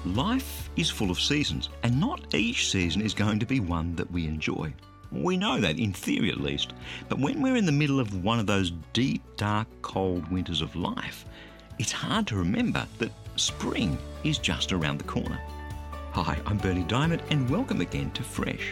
Life is full of seasons, and not each season is going to be one that we enjoy. We know that, in theory at least. But when we're in the middle of one of those deep, dark, cold winters of life, it's hard to remember that spring is just around the corner. Hi, I'm Bernie Diamond, and welcome again to Fresh.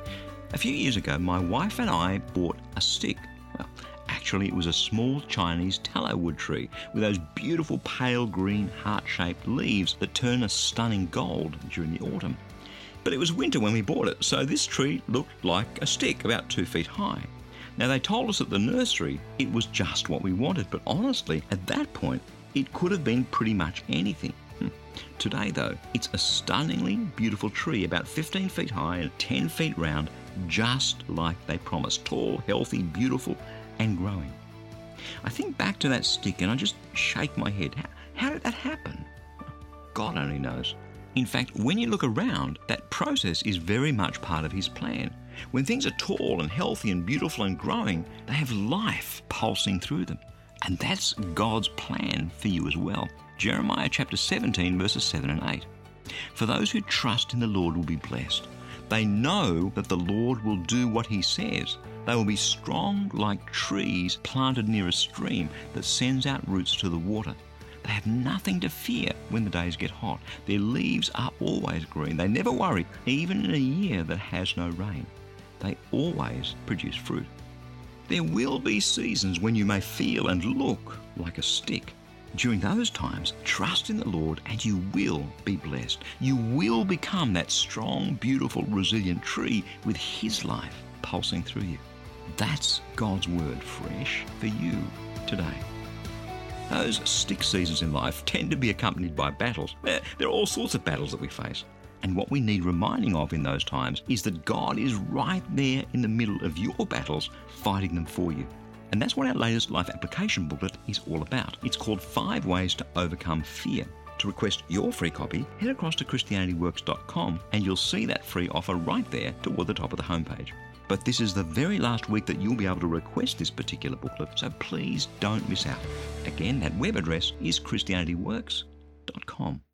A few years ago, my wife and I bought a stick. Well, actually, it was a small Chinese tallow wood tree with those beautiful pale green heart-shaped leaves that turn a stunning gold during the autumn. But it was winter when we bought it, so this tree looked like a stick about 2 feet high. Now, they told us at the nursery it was just what we wanted, but honestly, at that point, it could have been pretty much anything. Today, though, it's a stunningly beautiful tree, about 15 feet high and 10 feet round, just like they promised. Tall, healthy, beautiful, and growing. I think back to that stick and I just shake my head. How did that happen? God only knows. In fact, when you look around, that process is very much part of His plan. When things are tall and healthy and beautiful and growing, they have life pulsing through them. And that's God's plan for you as well. Jeremiah chapter 17, verses 7 and 8. For those who trust in the Lord will be blessed. They know that the Lord will do what He says. They will be strong like trees planted near a stream that sends out roots to the water. They have nothing to fear when the days get hot. Their leaves are always green. They never worry, even in a year that has no rain. They always produce fruit. There will be seasons when you may feel and look like a stick. During those times, trust in the Lord and you will be blessed. You will become that strong, beautiful, resilient tree with His life pulsing through you. That's God's word fresh for you today. Those stick seasons in life tend to be accompanied by battles. There are all sorts of battles that we face. And what we need reminding of in those times is that God is right there in the middle of your battles, fighting them for you. And that's what our latest life application booklet is all about. It's called 5 Ways to Overcome Fear. To request your free copy, head across to ChristianityWorks.com and you'll see that free offer right there toward the top of the homepage. But this is the very last week that you'll be able to request this particular booklet, so please don't miss out. Again, that web address is ChristianityWorks.com.